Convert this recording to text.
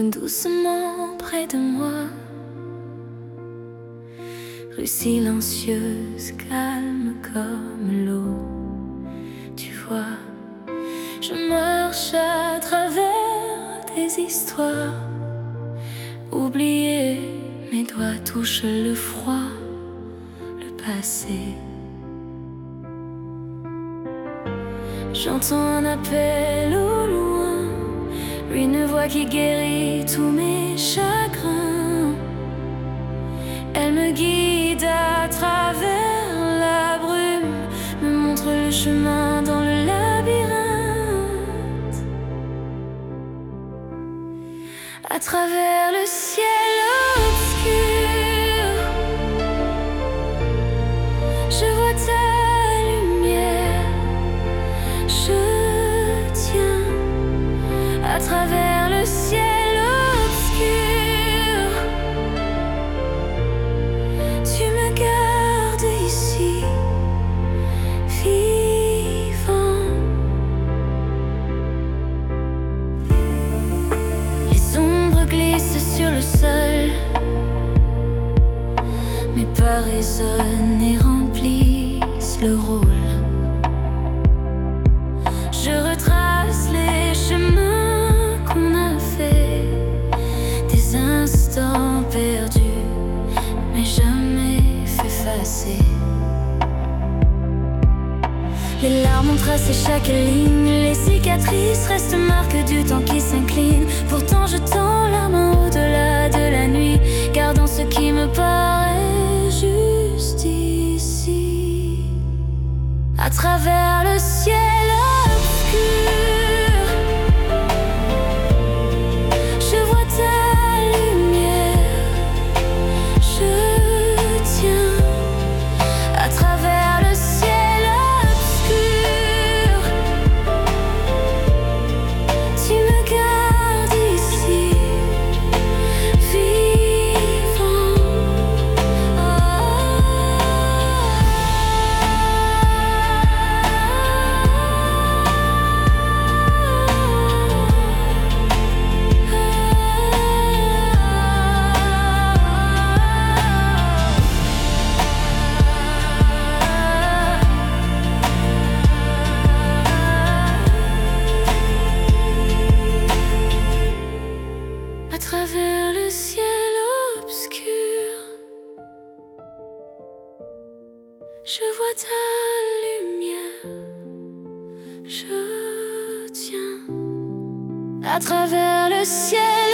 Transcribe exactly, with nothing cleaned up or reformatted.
doucement près de moi. Rue silencieuse, calme comme l'eau. Tu vois, je marche à travers des histoires oubliées. Mes doigts touchent le froid, le passé. J'entends un appel au loin, une voix qui guérit tous mes chagrins. Elle me guide à travers la brume, me montre le chemin dans le labyrinthe. À travers le ciel obscur, je vois ta lumière. Je tiens à travers le ciel obscur. Tu me gardes ici, vivant. Les ombres glissent sur le sol, mes pas résonnent et remplissent le rôle. Je retrace les chemins qu'on a fait, des instants perdus, mais jamais effacés. Les larmes ont tracé chaque ligne, les cicatrices restent marques du temps qui s'incline. Pourtant je tends la main au-delà de la nuit, gardant ce qui me paraît juste ici. À travers le ciel obscur, je vois ta lumière. Je tiens à travers le ciel obscur. Tu me gardes ici, vivant. À travers le ciel obscur, je vois ta lumière. Je tiens à travers le ciel